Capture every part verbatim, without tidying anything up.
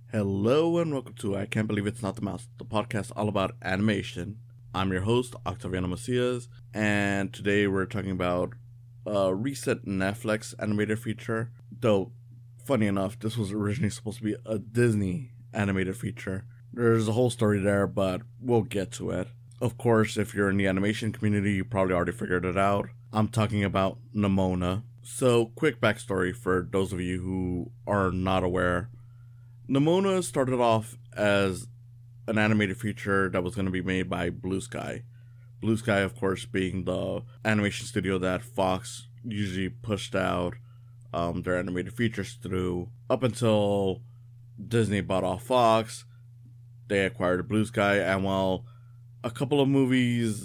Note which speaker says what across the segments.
Speaker 1: Hello and welcome to I Can't Believe It's Not the Mouse, the podcast all about animation. I'm your host, Octaviano Macias, and today we're talking about a recent Netflix animated feature. Though, funny enough, this was originally supposed to be a Disney animated feature. There's a whole story there, but we'll get to it. Of course, if you're in the animation community, you probably already figured it out. I'm talking about Nimona. So, quick backstory for those of you who are not aware. Nimona started off as an animated feature that was going to be made by Blue Sky. Blue Sky, of course, being the animation studio that Fox usually pushed out um, their animated features through. Up until Disney bought off Fox, they acquired Blue Sky, and while a couple of movies,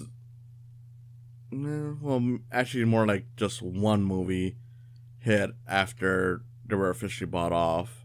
Speaker 1: well, actually more like just one movie hit after they were officially bought off,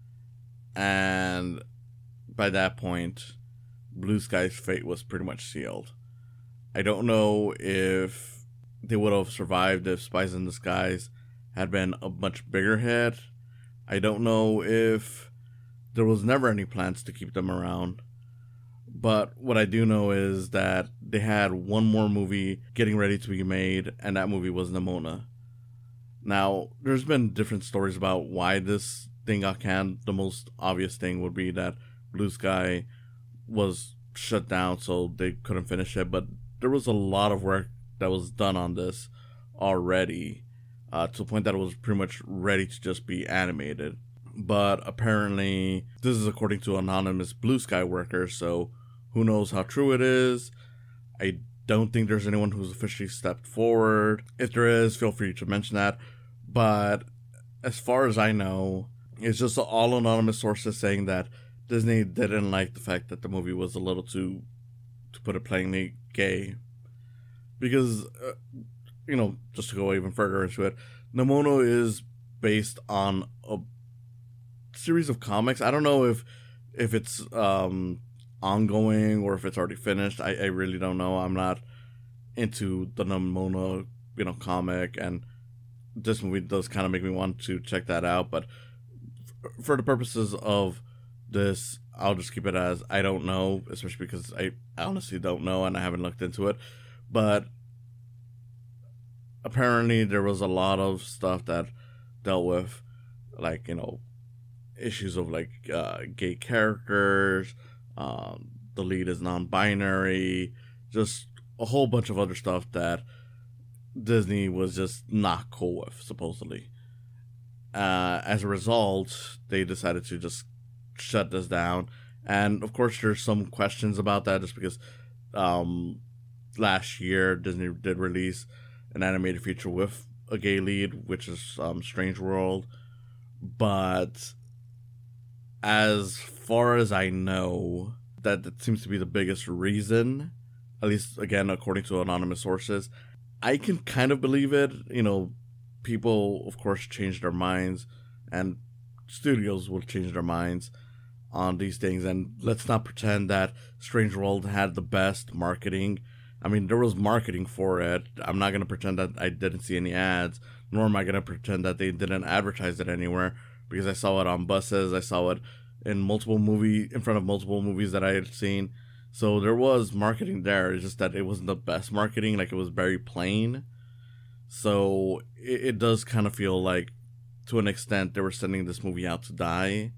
Speaker 1: and by that point, Blue Sky's fate was pretty much sealed. I don't know if they would have survived if Spies in Disguise had been a much bigger hit. I don't know if there was never any plans to keep them around. But what I do know is that they had one more movie getting ready to be made, and that movie was Nimona. Now, there's been different stories about why this thing got canned. The most obvious thing would be that Blue Sky was shut down, so they couldn't finish it. But there was a lot of work that was done on this already, uh, to the point that it was pretty much ready to just be animated. But apparently, this is according to anonymous Blue Sky workers, so who knows how true it is. I don't think there's anyone who's officially stepped forward. If there is, feel free to mention that. But as far as I know, it's just all anonymous sources saying that Disney didn't like the fact that the movie was a little too, to put it plainly, gay. Because, uh, you know, just to go even further into it, Nimona is based on a series of comics. I don't know if if it's um, ongoing or if it's already finished. I, I really don't know. I'm not into the Nimona, you know, comic, and this movie does kind of make me want to check that out, but for the purposes of this, I'll just keep it as I don't know, especially because I honestly don't know and I haven't looked into it. But apparently there was a lot of stuff that dealt with, like, you know, issues of like uh, gay characters, um, the lead is non-binary, just a whole bunch of other stuff that Disney was just not cool with, supposedly. Uh, as a result, they decided to just shut this down. And of course, there's some questions about that just because um, last year Disney did release an animated feature with a gay lead, which is um, Strange World. But as far as I know, that, that seems to be the biggest reason, at least, again, according to anonymous sources. I can kind of believe it. You know, people, of course, change their minds, and studios will change their minds on these things. And let's not pretend that Strange World had the best marketing. I mean, there was marketing for it. I'm not going to pretend that I didn't see any ads, nor am I going to pretend that they didn't advertise it anywhere, because I saw it on buses. I saw it in multiple movie, in front of multiple movies that I had seen. So there was marketing there. It's just that it wasn't the best marketing. Like, it was very plain. So it, it does kind of feel like, to an extent, they were sending this movie out to die.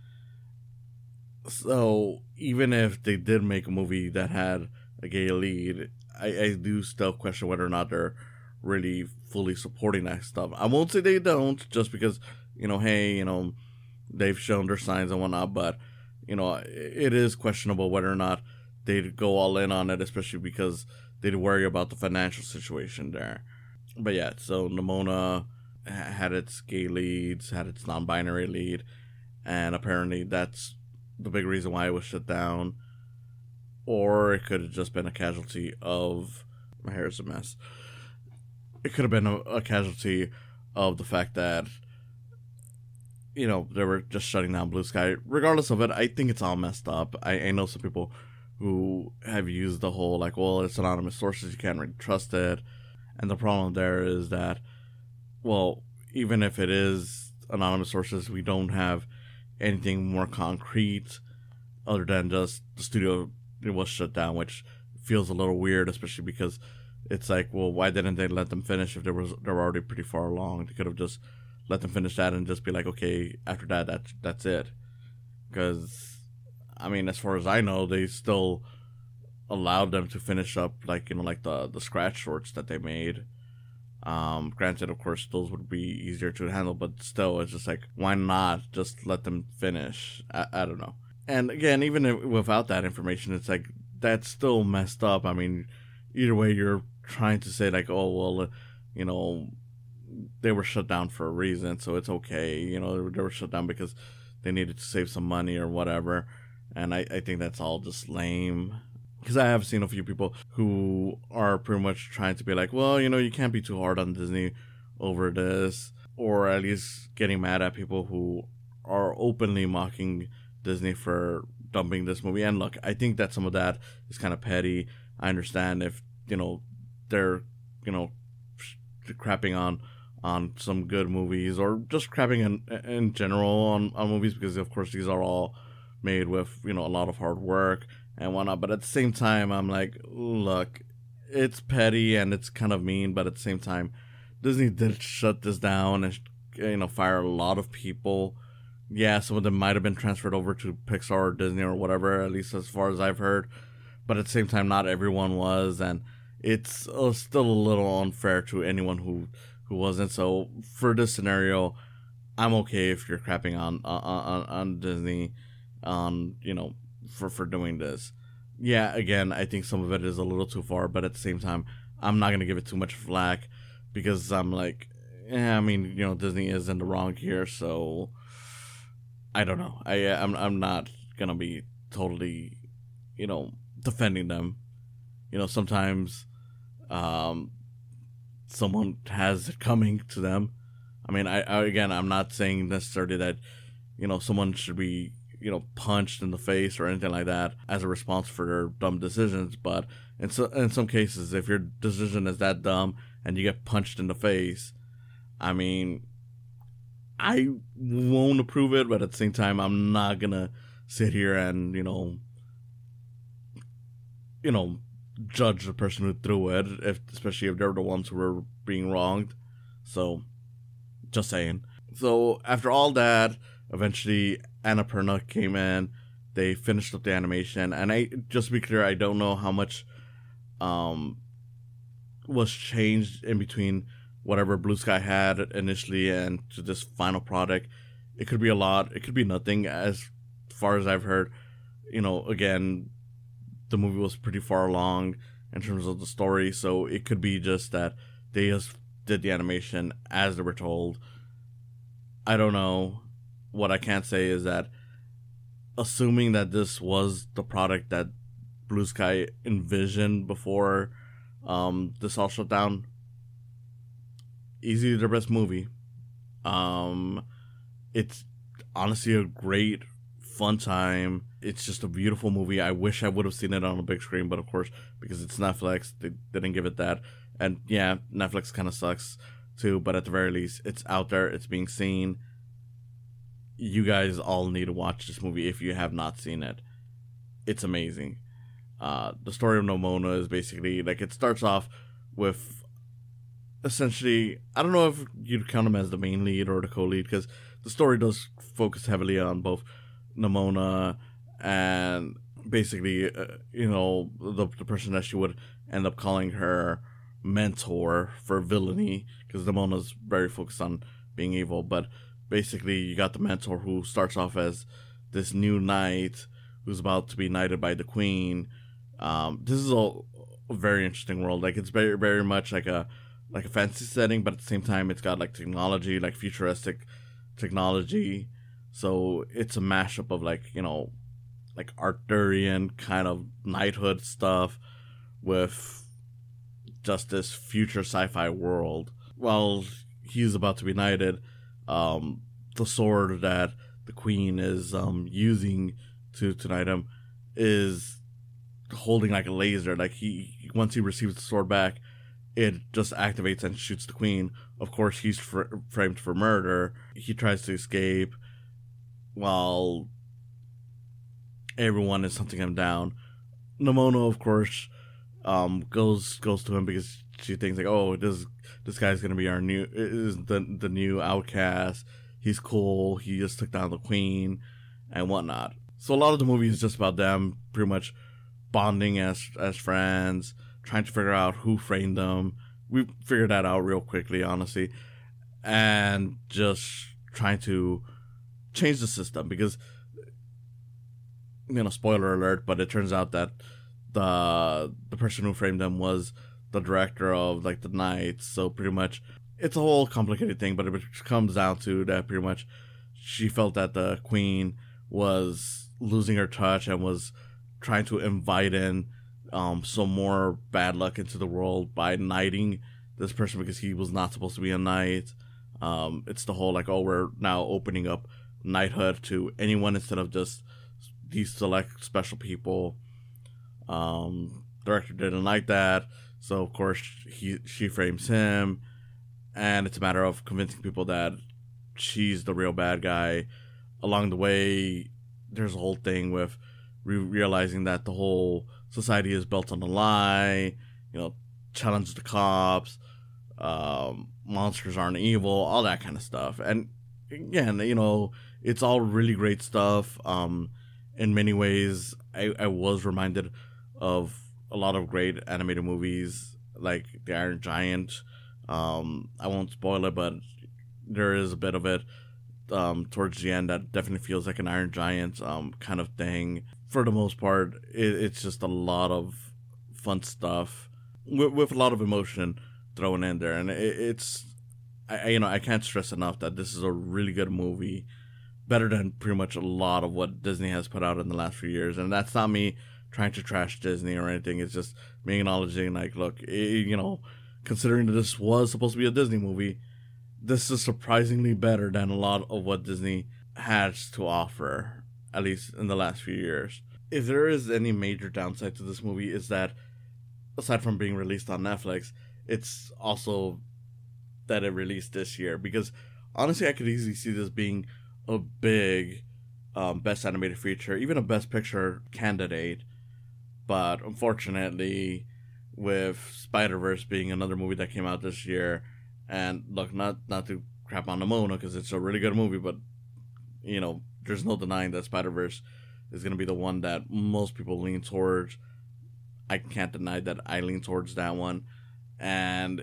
Speaker 1: So even if they did make a movie that had a gay lead, I, I do still question whether or not they're really fully supporting that stuff. I won't say they don't, just because, you know, hey, you know, they've shown their signs and whatnot, but, you know, it is questionable whether or not they'd go all in on it, especially because they'd worry about the financial situation there. But yeah, so Nimona had its gay leads, had its non-binary lead, and apparently that's the big reason why it was shut down. Or it could have just been a casualty of... My hair is a mess. It could have been a, a casualty of the fact that, you know, they were just shutting down Blue Sky. Regardless of it, I think it's all messed up. I, I know some people who have used the whole, like, well, it's anonymous sources, you can't really trust it. And the problem there is that, well, even if it is anonymous sources, we don't have anything more concrete other than just the studio it was shut down, which feels a little weird, especially because it's like, well, why didn't they let them finish if they was they were already pretty far along? They could have just let them finish that and just be like, okay, after that, that's that's it. Because, I mean, as far as I know, they still allowed them to finish up, like, you know, like the the scratch shorts that they made. Um, granted, of course, those would be easier to handle, but still, it's just like, why not just let them finish? I, I don't know. And again, even if, without that information, it's like, that's still messed up. I mean, either way, you're trying to say, like, oh, well, uh, you know, they were shut down for a reason, so it's okay. You know, they were, they were shut down because they needed to save some money or whatever. And I, I think that's all just lame. Because I have seen a few people who are pretty much trying to be like, well, you know, you can't be too hard on Disney over this. Or at least getting mad at people who are openly mocking Disney for dumping this movie. And look, I think that some of that is kind of petty. I understand if, you know, they're, you know, crapping on on some good movies, or just crapping in, in general on, on movies, because of course these are all made with, you know, a lot of hard work and whatnot. But at the same time, I'm like, look, it's petty and it's kind of mean, but at the same time, Disney did shut this down and, you know, fire a lot of people. Yeah, some of them might have been transferred over to Pixar or Disney or whatever, at least as far as I've heard. But at the same time, not everyone was, and it's uh, still a little unfair to anyone who, who wasn't. So for this scenario, I'm okay if you're crapping on on, on Disney, on, you know, for, for doing this. Yeah, again, I think some of it is a little too far, but at the same time, I'm not going to give it too much flack, because I'm like, yeah, I mean, you know, Disney is in the wrong here, so I don't know. I, I'm, I'm not going to be totally, you know, defending them. You know, sometimes um, someone has it coming to them. I mean, I, I again, I'm not saying necessarily that, you know, someone should be, you know, punched in the face or anything like that as a response for their dumb decisions. But in, so, in some cases, if your decision is that dumb and you get punched in the face, I mean, I won't approve it, but at the same time, I'm not going to sit here and, you know, you know, judge the person who threw it, if, especially if they're the ones who were being wronged. So, just saying. So, after all that, eventually Annapurna came in. They finished up the animation, and I, just to be clear, I don't know how much um was changed in between whatever Blue Sky had initially and to this final product. It could be a lot. It could be nothing, as far as I've heard. You know, again, the movie was pretty far along in terms of the story, so it could be just that they just did the animation as they were told. I don't know. What I can't say is that, assuming that this was the product that Blue Sky envisioned before um, this all shut down, easily their best movie. Um, it's honestly a great, fun time. It's just a beautiful movie. I wish I would have seen it on a big screen, but of course, because it's Netflix, they didn't give it that. And yeah, Netflix kind of sucks too, but at the very least, it's out there, it's being seen. You guys all need to watch this movie if you have not seen it. It's amazing. Uh, the story of Nomona is basically, like, it starts off with, essentially, I don't know if you'd count him as the main lead or the co-lead, because the story does focus heavily on both Nomona and basically, uh, you know, the, the person that she would end up calling her mentor for villainy, because Nomona's very focused on being evil, but basically you got the mentor who starts off as this new knight who's about to be knighted by the queen. Um, this is a, a very interesting world. Like, it's very, very much like a like a fantasy setting, but at the same time, it's got like technology, like futuristic technology. So it's a mashup of, like, you know, like Arthurian kind of knighthood stuff with just this future sci-fi world. While he's about to be knighted, um, the sword that the queen is um using to to knight him is holding like a laser. Like, he once he receives the sword back, it just activates and shoots the queen. Of course, he's fr- framed for murder. He tries to escape. while everyone is hunting him down. Nomona, of course, um, goes goes to him because she thinks like, oh, this this guy's gonna be our new is the the new outcast. He's cool. He just took down the queen and whatnot. So a lot of the movie is just about them pretty much bonding as as friends, trying to figure out who framed them. We figured that out real quickly, honestly, and just trying to change the system because, you know, spoiler alert, but it turns out that the the person who framed them was the director of like the Knights. So pretty much, it's a whole complicated thing, but it comes down to that pretty much she felt that the queen was losing her touch and was trying to invite in um, some more bad luck into the world by knighting this person because he was not supposed to be a knight. Um, it's the whole like, oh, we're now opening up knighthood to anyone instead of just these select special people. Um, director didn't like that, so of course he she frames him, and it's a matter of convincing people that she's the real bad guy. Along the way, there's a whole thing with re- realizing that the whole society is built on a lie. You know, challenge the cops. Um, monsters aren't evil. All that kind of stuff. And again, you know, it's all really great stuff. Um, in many ways, I, I was reminded of a lot of great animated movies like The Iron Giant. Um, I won't spoil it, but there is a bit of it um, towards the end that definitely feels like an Iron Giant um, kind of thing. For the most part, it, it's just a lot of fun stuff with, with a lot of emotion thrown in there, and it, it's I you know I can't stress enough that this is a really good movie, better than pretty much a lot of what Disney has put out in the last few years. And that's not me trying to trash Disney or anything. It's just me acknowledging like, look, it, you know, considering that this was supposed to be a Disney movie, this is surprisingly better than a lot of what Disney has to offer, at least in the last few years. If there is any major downside to this movie, is that aside from being released on Netflix, it's also that it released this year. Because honestly, I could easily see this being a big um, Best Animated Feature, even a Best Picture candidate. But unfortunately, with Spider-Verse being another movie that came out this year, and look, not not to crap on Nomona because it's a really good movie, but you know, there's no denying that Spider-Verse is going to be the one that most people lean towards. I can't deny that I lean towards that one. And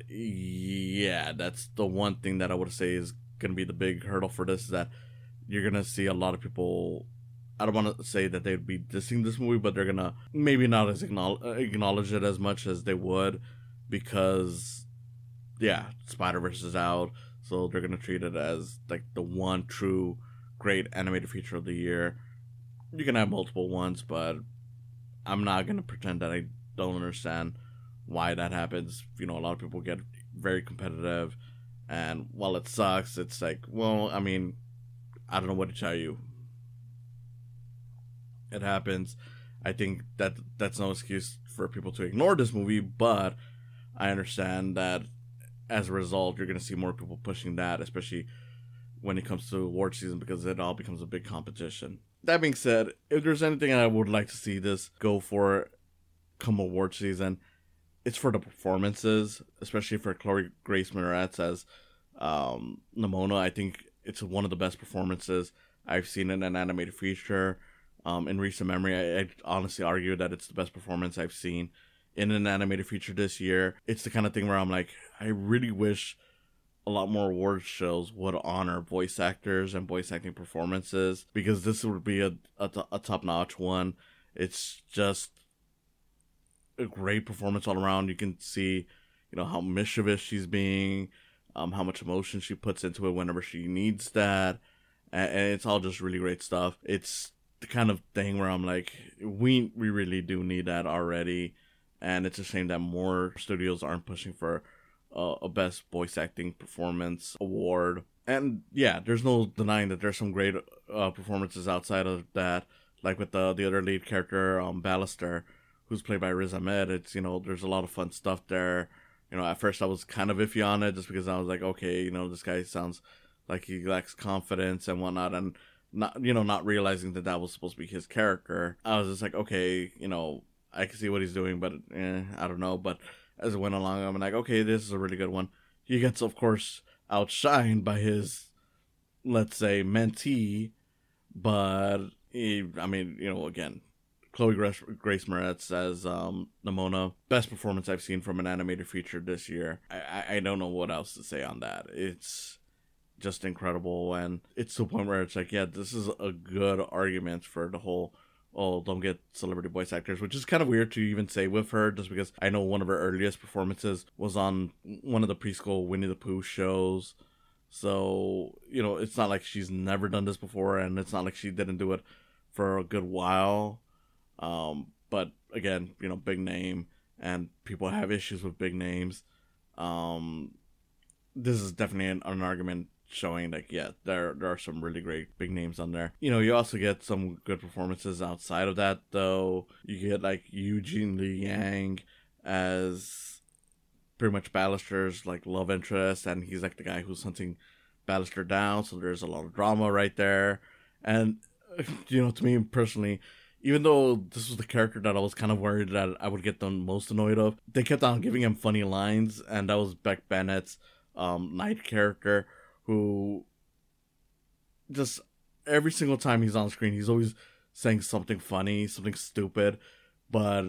Speaker 1: yeah, that's the one thing that I would say is going to be the big hurdle for this, is that you're going to see a lot of people, I don't want to say that they'd be dissing this movie, but they're going to maybe not as acknowledge, acknowledge it as much as they would because, yeah, Spider-Verse is out, so they're going to treat it as like the one true great animated feature of the year. You can have multiple ones, but I'm not going to pretend that I don't understand why that happens. You know, a lot of people get very competitive, and while it sucks, it's like, well, I mean, I don't know what to tell you. It happens. I think that that's no excuse for people to ignore this movie, but I understand that as a result, you're going to see more people pushing that, especially when it comes to award season, because it all becomes a big competition. That being said, if there's anything I would like to see this go for come award season, it's for the performances, especially for Chloe Grace Moretz as um, Nomona. I think it's one of the best performances I've seen in an animated feature um, in recent memory. I, I honestly argue that it's the best performance I've seen in an animated feature this year. It's the kind of thing where I'm like, I really wish a lot more award shows would honor voice actors and voice acting performances, because this would be a, a, a top-notch one. It's just a great performance all around. You can see, you know, how mischievous she's being, um, how much emotion she puts into it whenever she needs that, and, and it's all just really great stuff. It's the kind of thing where I'm like, we we really do need that already, and it's a shame that more studios aren't pushing for uh, a best voice acting performance award. And yeah, there's no denying that there's some great uh, performances outside of that, like with the the other lead character, um, Ballister, who's played by Riz Ahmed. It's, you know, there's a lot of fun stuff there. You know, at first I was kind of iffy on it just because I was like, okay, you know, this guy sounds like he lacks confidence and whatnot. And not, you know, not realizing that that was supposed to be his character. I was just like, okay, you know, I can see what he's doing, but eh, I don't know. But as it went along, I'm like, okay, this is a really good one. He gets, of course, outshined by his, let's say, mentee, but he, I mean, you know, again, Chloe Grace, Grace Moretz as um, Nimona, best performance I've seen from an animated feature this year. I, I, I don't know what else to say on that. It's just incredible, and it's to the point where it's like, yeah, this is a good argument for the whole, oh, don't get celebrity voice actors, which is kind of weird to even say with her, just because I know one of her earliest performances was on one of the preschool Winnie the Pooh shows. So, you know, it's not like she's never done this before, and it's not like she didn't do it for a good while. Um, but again, you know, big name, and people have issues with big names. Um, this is definitely an, an argument showing like, yeah, there there are some really great big names on there. You know, you also get some good performances outside of that, though. You get like Eugene Lee Yang as pretty much Ballister's like love interest, and he's like the guy who's hunting Ballister down, so there's a lot of drama right there. And you know, to me personally, even though this was the character that I was kind of worried that I would get the most annoyed of, they kept on giving him funny lines, and that was Beck Bennett's um, Knight character, who just every single time he's on screen, he's always saying something funny, something stupid, but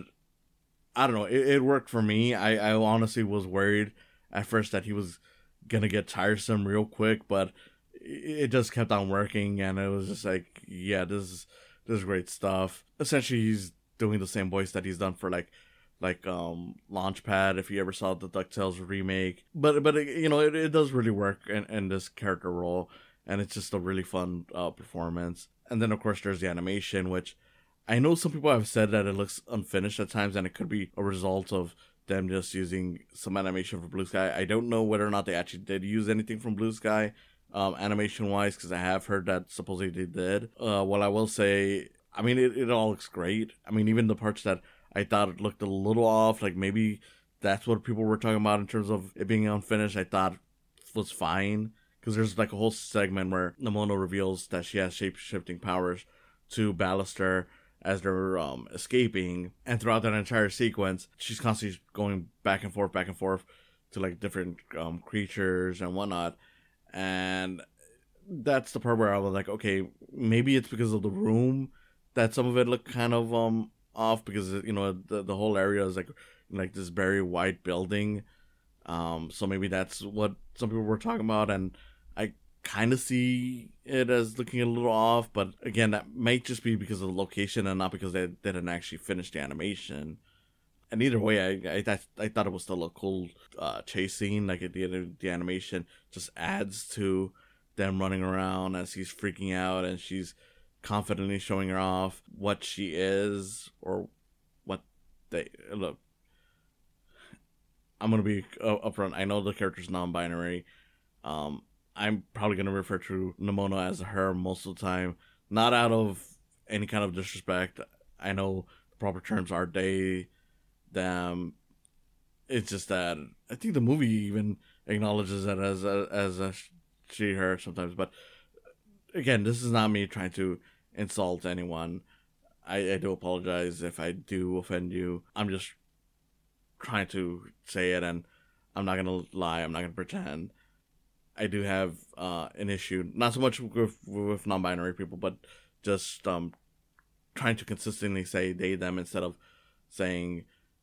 Speaker 1: I don't know, it, it worked for me. I, I honestly was worried at first that he was gonna get tiresome real quick, but it, it just kept on working, and it was just like, yeah, this is This is great stuff. Essentially, he's doing the same voice that he's done for like, like um, Launchpad. If you ever saw the DuckTales remake, but but you know, it, it does really work in, in this character role, and it's just a really fun uh, performance. And then of course there's the animation, which I know some people have said that it looks unfinished at times, and it could be a result of them just using some animation from Blue Sky. I don't know whether or not they actually did use anything from Blue Sky. Um, animation wise, because I have heard that supposedly they did. Uh, well, I will say, I mean, it, it all looks great. I mean, even the parts that I thought it looked a little off, like maybe that's what people were talking about in terms of it being unfinished, I thought was fine. Because there's like a whole segment where Nimona reveals that she has shape-shifting powers to Ballister as they're um, escaping. And throughout that entire sequence, she's constantly going back and forth, back and forth to like different um, creatures and whatnot. And that's the part where I was like, okay, maybe it's because of the room that some of it looked kind of um off, because you know the the whole area is like like this very white building, um so maybe that's what some people were talking about, and I kind of see it as looking a little off, but again, that might just be because of the location and not because they didn't actually finish the animation. And either way, I I, I, I thought it was still a cool uh, chase scene. Like the the animation just adds to them running around as he's freaking out, and she's confidently showing her off what she is, or what they look. I'm gonna be upfront. I know the character's non-binary. Um, I'm probably gonna refer to Nimona as her most of the time, not out of any kind of disrespect. I know the proper terms are they, them. It's just that I think the movie even acknowledges it as a, as a she, her sometimes. But again, this is not me trying to insult anyone. I, I do apologize if I do offend you. I'm just trying to say it, and I'm not gonna lie. I'm not gonna pretend. I do have uh, an issue, not so much with, with non-binary people, but just um, trying to consistently say they, them instead of saying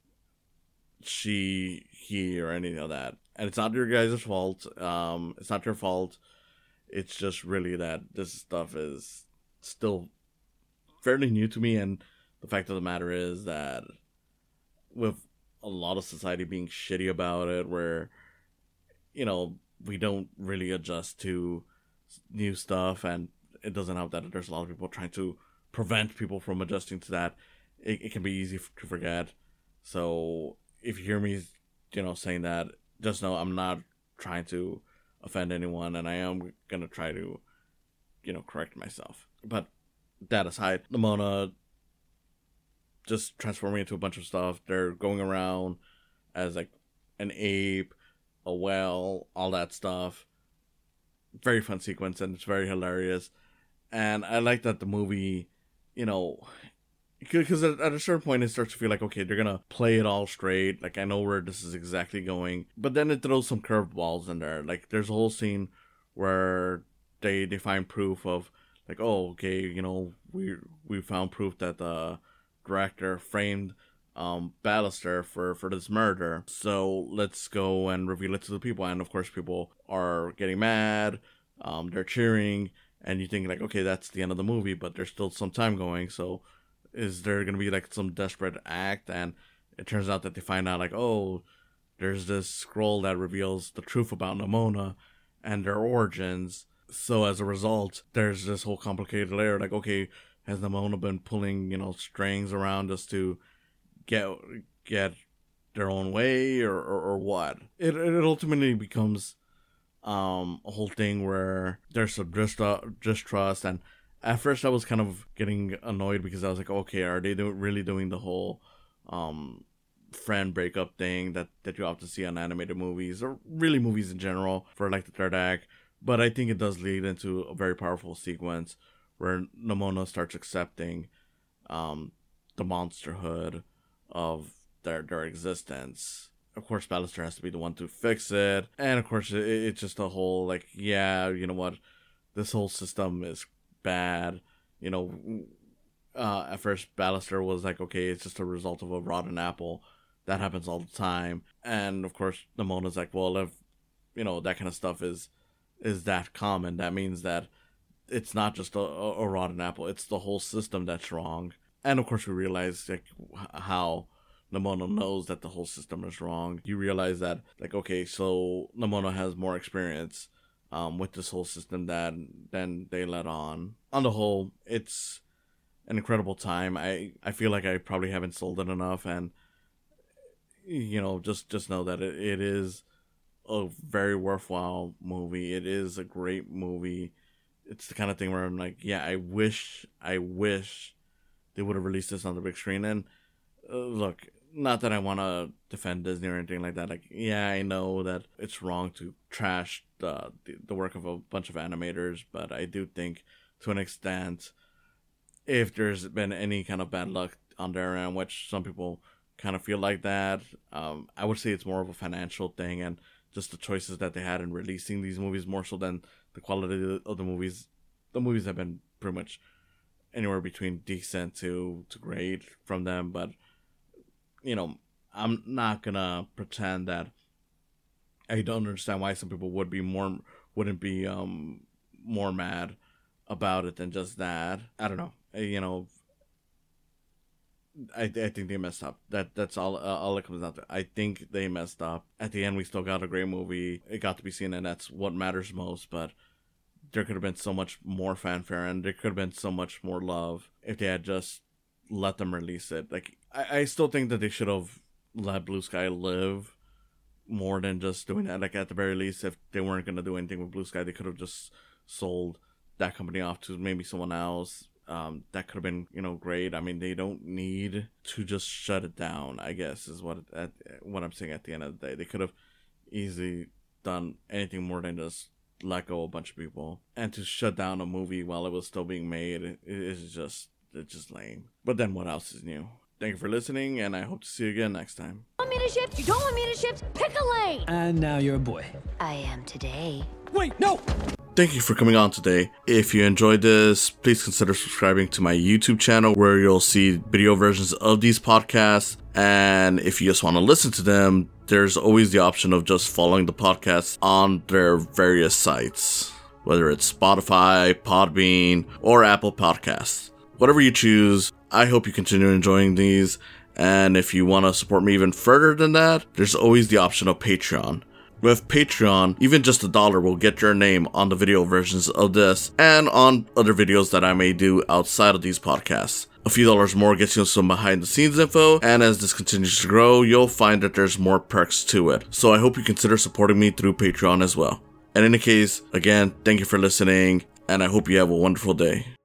Speaker 1: she, he, or any of that. And it's not your guys' fault. Um, it's not your fault. It's just really that this stuff is still fairly new to me, and the fact of the matter is that with a lot of society being shitty about it, where, you know, we don't really adjust to new stuff, and it doesn't help that there's a lot of people trying to prevent people from adjusting to that. It, it can be easy to forget. So if you hear me, you know, saying that, just know I'm not trying to offend anyone, and I am gonna try to, you know, correct myself. But that aside, Nimona just transforming into a bunch of stuff. They're going around as like an ape, a whale, all that stuff. Very fun sequence, and it's very hilarious. And I like that the movie, you know, because at, at a certain point it starts to feel like, okay, they're gonna play it all straight. Like, I know where this is exactly going, but then it throws some curveballs in there. Like, there's a whole scene where they they find proof of, like, oh, okay, you know, we we found proof that the director framed um Ballister for for this murder, so let's go and reveal it to the people. And of course, people are getting mad, um they're cheering, and you think, like, okay, that's the end of the movie, but there's still some time going. So is there gonna be like some desperate act? And it turns out that they find out, like, oh, there's this scroll that reveals the truth about Nimona and their origins. So as a result, there's this whole complicated layer. Like, okay, has Nimona been pulling, you know, strings around us to get get their own way, or or, or what? It it ultimately becomes um a whole thing where there's some distrust. And at first I was kind of getting annoyed because I was like, okay, are they do- really doing the whole um friend breakup thing that, that you often see on animated movies, or really movies in general, for like the third act? But I think it does lead into a very powerful sequence where Nimona starts accepting um the monsterhood of their their existence. Of course, Ballister has to be the one to fix it, and of course, it, it's just a whole, like, yeah, you know what, this whole system is bad. You know, uh, at first Ballister was like, okay, it's just a result of a rotten apple. That happens all the time. And of course, Nimona's like, well, if, you know, that kind of stuff is is that common, that means that it's not just a, a, a rotten apple, it's the whole system that's wrong. And of course, we realize, like, how Nimona knows that the whole system is wrong. You realize that, like, okay, so Nimona has more experience um, with this whole system than than they let on. On the whole, it's an incredible time. I, I feel like I probably haven't sold it enough, and, you know, just, just know that it, it is a very worthwhile movie. It is a great movie. It's the kind of thing where I'm like, yeah, I wish, I wish they would have released this on the big screen. And uh, look, not that I want to defend Disney or anything like that. Like, yeah, I know that it's wrong to trash the, the the work of a bunch of animators, but I do think, to an extent, if there's been any kind of bad luck on their end, which some people kind of feel like that, um, I would say it's more of a financial thing, and just the choices that they had in releasing these movies, more so than the quality of the movies. The movies have been pretty much anywhere between decent to, to great from them, but, you know, I'm not gonna pretend that I don't understand why some people would be more, wouldn't be um more mad about it than just that. I don't know, you know, I, I think they messed up. That that's all. Uh, all it comes down to. I think they messed up. At the end, we still got a great movie. It got to be seen, and that's what matters most. But there could have been so much more fanfare, and there could have been so much more love if they had just let them release it. Like, I, I still think that they should have let Blue Sky live more than just doing that. Like, at the very least, if they weren't gonna do anything with Blue Sky, they could have just sold that company off to maybe someone else. Um, that could have been, you know, great. I mean, they don't need to just shut it down, I guess, is what at, what I'm saying at the end of the day. They could have easily done anything more than just let go a bunch of people. And to shut down a movie while it was still being made, it is just, it's just lame. But then what else is new? Thank you for listening, and I hope to see you again next time.
Speaker 2: Want me to shift? You don't want me to shift? Pick a lane!
Speaker 3: And now you're a boy.
Speaker 2: I am today.
Speaker 3: Wait, no!
Speaker 1: Thank you for coming on today. If you enjoyed this, please consider subscribing to my YouTube channel, where you'll see video versions of these podcasts. And if you just want to listen to them, there's always the option of just following the podcasts on their various sites, whether it's Spotify, Podbean, or Apple Podcasts. Whatever you choose, I hope you continue enjoying these. And if you want to support me even further than that, there's always the option of Patreon. With Patreon, even just a dollar will get your name on the video versions of this and on other videos that I may do outside of these podcasts. A few dollars more gets you some behind the scenes info, and as this continues to grow, you'll find that there's more perks to it. So I hope you consider supporting me through Patreon as well. In any case, again, thank you for listening, and I hope you have a wonderful day.